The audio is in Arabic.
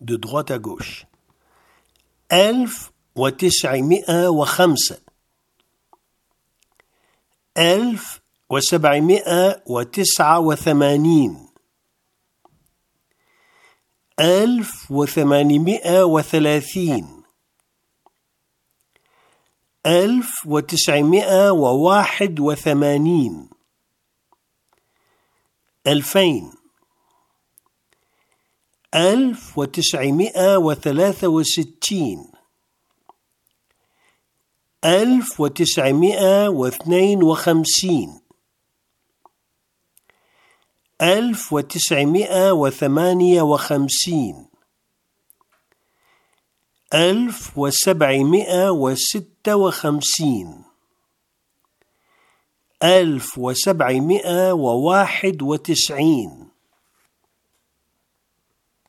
de droite à gauche. 1905 1789 1830 1981 2000 1963 1952 1958 1756 1791